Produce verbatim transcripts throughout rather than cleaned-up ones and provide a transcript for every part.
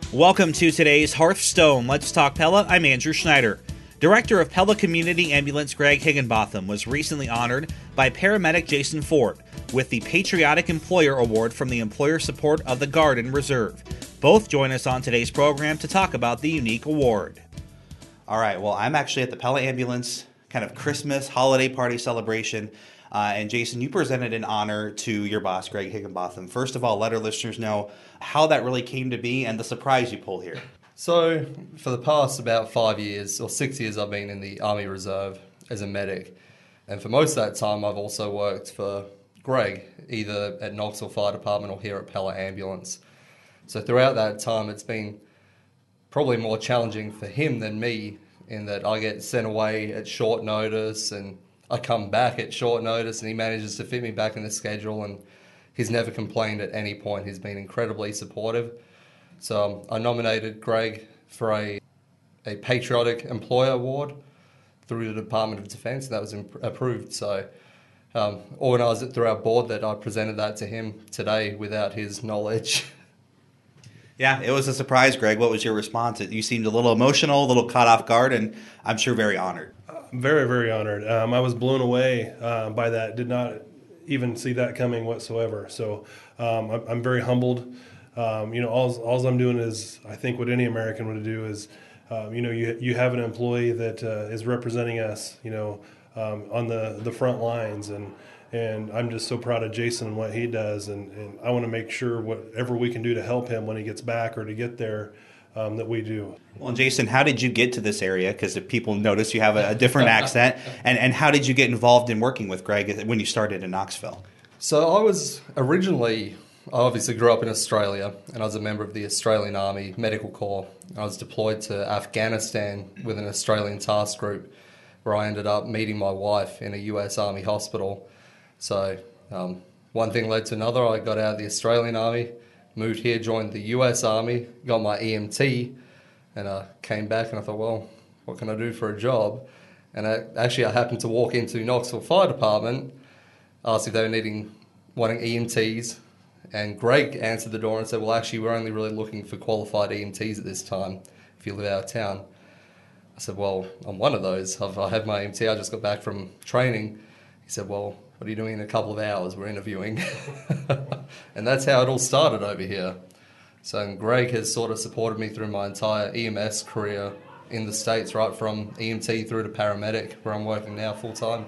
Welcome to today's Hearthstone Let's Talk Pella. I'm Andrew Schneider. Director of Pella Community Ambulance Greg Higginbotham was recently honored by paramedic Jason Ford with the Patriotic Employer Award from the Employer Support of the Guard and Reserve. Both join us on today's program to talk about the unique award. All right, well, I'm actually at the Pella Ambulance kind of Christmas holiday party celebration. Uh, and Jason, you presented an honor to your boss, Greg Higginbotham. First of all, let our listeners know how that really came to be and the surprise you pulled here. So for the past about five years or six years, I've been in the Army Reserve as a medic. And for most of that time, I've also worked for Greg, either at Knoxville Fire Department or here at Pella Ambulance. So throughout that time, it's been probably more challenging for him than me in that I get sent away at short notice and I come back at short notice and he manages to fit me back in the schedule, and he's never complained at any point. He's been incredibly supportive. So um, I nominated Greg for a, a Patriotic Employer Award through the Department of Defense, and that was imp- approved. So um, organised it through our board that I presented that to him today without his knowledge. Yeah, it was a surprise, Greg. What was your response? You seemed a little emotional, a little caught off guard, and I'm sure very honored. Very, very honored. Um, I was blown away uh, by that. Did not even see that coming whatsoever. So um, I'm, I'm very humbled. Um, you know, all, all I'm doing is, I think what any American would do is, um, you know, you you have an employee that uh, is representing us, you know, um, on the, the front lines. And, and I'm just so proud of Jason and what he does. And, and I want to make sure whatever we can do to help him when he gets back or to get there, Um, that we do. Well, Jason, how did you get to this area? Because if people notice you have a, a different accent, and, and how did you get involved in working with Greg when you started in Knoxville? So I was originally, I obviously grew up in Australia, and I was a member of the Australian Army Medical Corps. I was deployed to Afghanistan with an Australian task group, where I ended up meeting my wife in a U S Army hospital. So um, one thing led to another. I got out of the Australian Army, moved here, joined the U S Army, got my E M T, and I came back and I thought, well, what can I do for a job? And I, actually I happened to walk into Knoxville Fire Department, asked if they were needing, wanting E M Ts, and Greg answered the door and said, well, actually, we're only really looking for qualified E M Ts at this time, if you live out of town. I said, well, I'm one of those. I've, I have my E M T, I just got back from training. He said, well, what are you doing in a couple of hours? We're interviewing. And that's how it all started over here. So Greg has sort of supported me through my entire E M S career in the States, right from E M T through to paramedic, where I'm working now full time.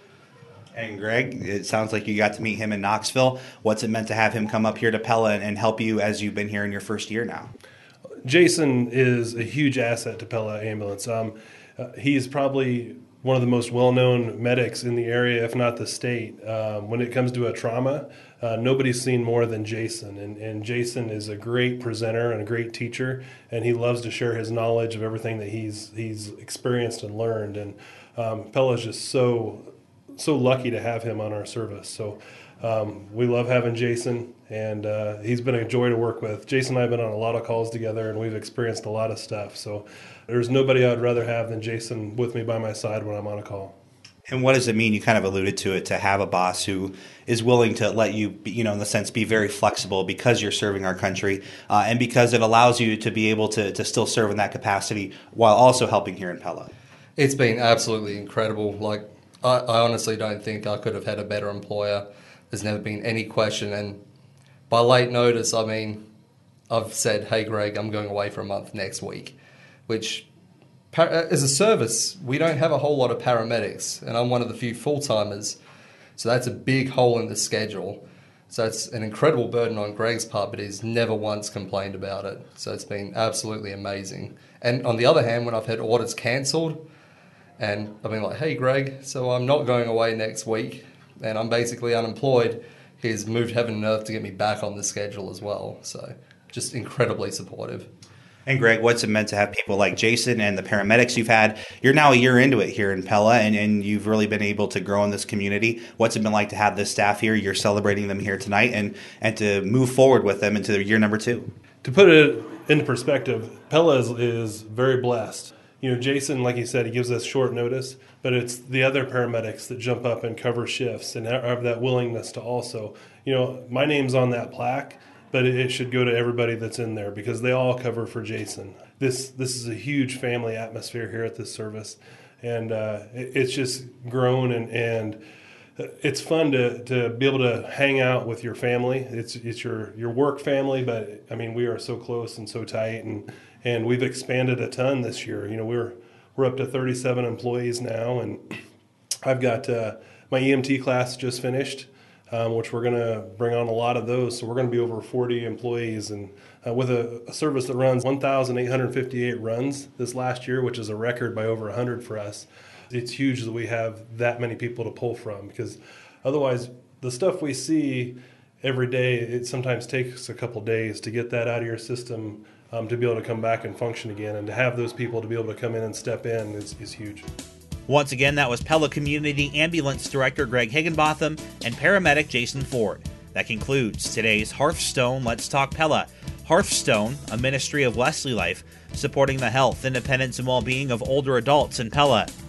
And Greg, it sounds like you got to meet him in Knoxville. What's it meant to have him come up here to Pella and help you as you've been here in your first year now? Jason is a huge asset to Pella Ambulance. Um, uh, he's probably one of the most well-known medics in the area, if not the state. Um, when it comes to a trauma, uh, nobody's seen more than Jason. And, and Jason is a great presenter and a great teacher, and he loves to share his knowledge of everything that he's he's experienced and learned. And um, Pella's just so so lucky to have him on our service. So um, we love having Jason, and uh, he's been a joy to work with. Jason and I have been on a lot of calls together, and we've experienced a lot of stuff. So there's nobody I'd rather have than Jason with me by my side when I'm on a call. And what does it mean? You kind of alluded to it, to have a boss who is willing to let you, you know, in the sense, be very flexible because you're serving our country, uh, and because it allows you to be able to, to still serve in that capacity while also helping here in Pella. It's been absolutely incredible. Like, I, I honestly don't think I could have had a better employer. There's never been any question. And by late notice, I mean, I've said, hey, Greg, I'm going away for a month next week, which as a service, we don't have a whole lot of paramedics, and I'm one of the few full-timers, so that's a big hole in the schedule. So it's an incredible burden on Greg's part, but he's never once complained about it. So it's been absolutely amazing. And on the other hand, when I've had orders cancelled, and I've been like, hey, Greg, so I'm not going away next week, and I'm basically unemployed, he's moved heaven and earth to get me back on the schedule as well. So just incredibly supportive. And Greg, what's it meant to have people like Jason and the paramedics you've had? You're now a year into it here in Pella, and, and you've really been able to grow in this community. What's it been like to have this staff here? You're celebrating them here tonight, and, and to move forward with them into year number two. To put it into perspective, Pella is, is very blessed. You know, Jason, like he said, he gives us short notice, but it's the other paramedics that jump up and cover shifts and have that willingness to also, you know, my name's on that plaque, but it, it should go to everybody that's in there because they all cover for Jason. This this is a huge family atmosphere here at this service, and uh, it, it's just grown and and. It's fun to, to be able to hang out with your family. It's it's your, your work family, but I mean we are so close and so tight, and, and we've expanded a ton this year. You know we're we're up to thirty-seven employees now, and I've got uh, my E M T class just finished, um, which we're going to bring on a lot of those. So we're going to be over forty employees, and uh, with a, a service that runs one thousand eight hundred fifty-eight runs this last year, which is a record by over one hundred for us. It's huge that we have that many people to pull from, because otherwise the stuff we see every day, it sometimes takes a couple days to get that out of your system, um, to be able to come back and function again, and to have those people to be able to come in and step in is, is huge. Once again, that was Pella Community Ambulance Director Greg Higginbotham and paramedic Jason Ford. That concludes today's Hearthstone Let's Talk Pella. Hearthstone, a ministry of Wesley Life, supporting the health, independence, and well-being of older adults in Pella.